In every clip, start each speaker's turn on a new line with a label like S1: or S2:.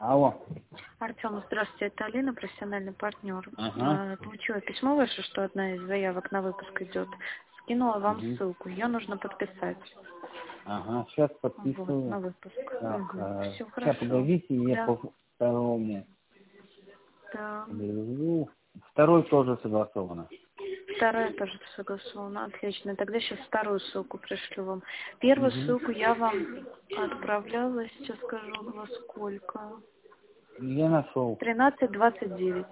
S1: Алло.
S2: Артем, здравствуйте, это Алина, профессиональный партнер.
S1: Ага.
S2: Получила письмо ваше, что одна из заявок на выпуск идет. Скинула вам
S1: Угу.
S2: ссылку, ее нужно подписать.
S1: Ага, сейчас
S2: Вот,
S1: подписываю.
S2: на выпуск.
S1: Так,
S2: Все
S1: сейчас
S2: хорошо.
S1: подождите, я
S2: Да.
S1: по второму
S2: Да.
S1: подвезу. Второй тоже согласовано.
S2: Вторая тоже согласована. Отлично. Тогда сейчас вторую ссылку пришлю вам. Первую
S1: Угу.
S2: ссылку я вам отправляла, сейчас скажу во сколько.
S1: Я нашел.
S2: 13:29.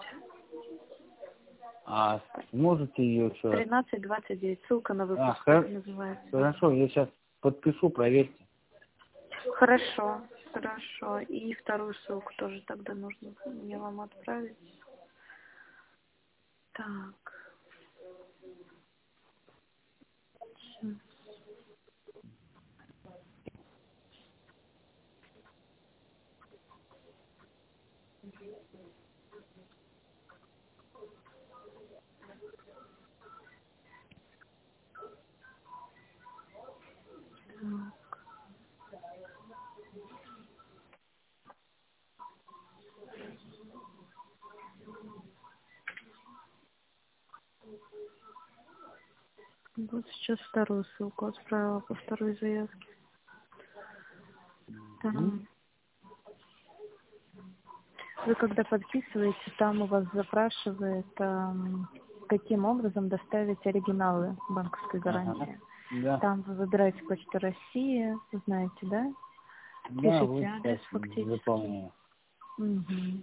S1: А сможете ее еще раз?
S2: 13:29. Ссылка на
S1: А,
S2: выпуск так называется.
S1: хорошо, я сейчас подпишу, проверьте.
S2: Хорошо, хорошо. И вторую ссылку тоже тогда нужно мне вам отправить. Так. Щас. Вот сейчас вторую ссылку отправила по второй заявке. Там вы когда подписываете, там у вас запрашивает, каким образом доставить оригиналы банковской
S1: Ага.
S2: гарантии.
S1: Да.
S2: Там вы выбираете Почту России, знаете, да?
S1: Да,
S2: Пишите
S1: вот
S2: адрес
S1: сейчас
S2: фактически.
S1: заполняю.
S2: Угу.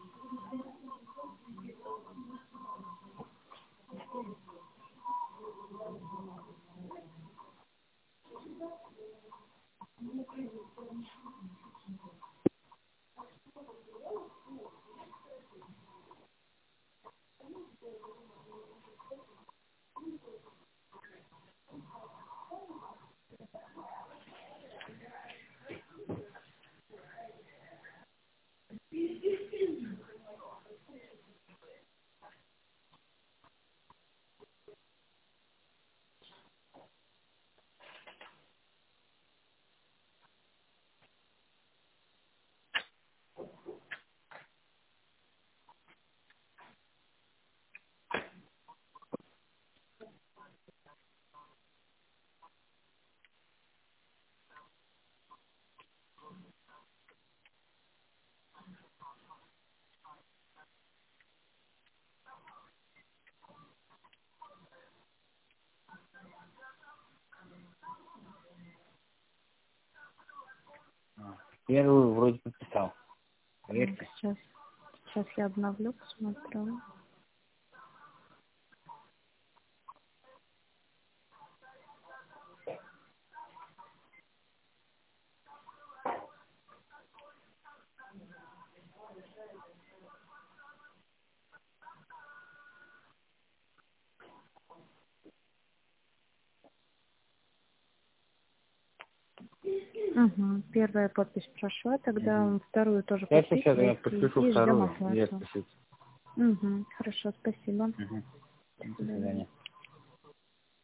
S1: Первую вроде подписал.
S2: Так,
S1: Проверьте.
S2: сейчас я обновлю, посмотрю. Угу. Первая подпись прошла, тогда
S1: Угу.
S2: вторую тоже
S1: Сейчас я
S2: подписывайте
S1: подпишу
S2: и ждем
S1: вторую. И
S2: оплату.
S1: отпишите.
S2: Угу. Хорошо, спасибо.
S1: Угу.
S2: До
S1: До
S2: свидания.
S1: свидания.